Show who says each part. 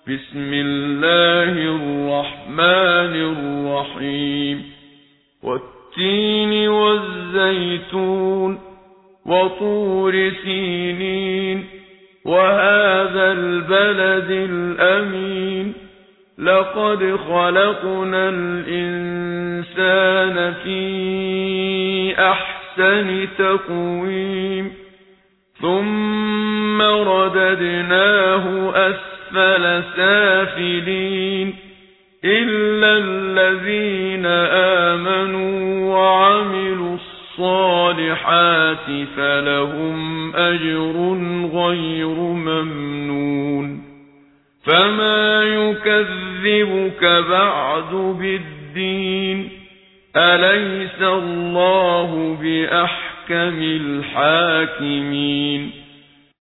Speaker 1: بسم الله الرحمن الرحيم والتين والزيتون وطور سينين وهذا البلد الأمين لقد خلقنا الإنسان في أحسن تقويم ثم رددناه أسفل سافلين إلا الذين آمنوا وعملوا الصالحات فلهم أجر غير ممنون فما يكذبك بعد بالدين أليس الله بأحكم الحاكمين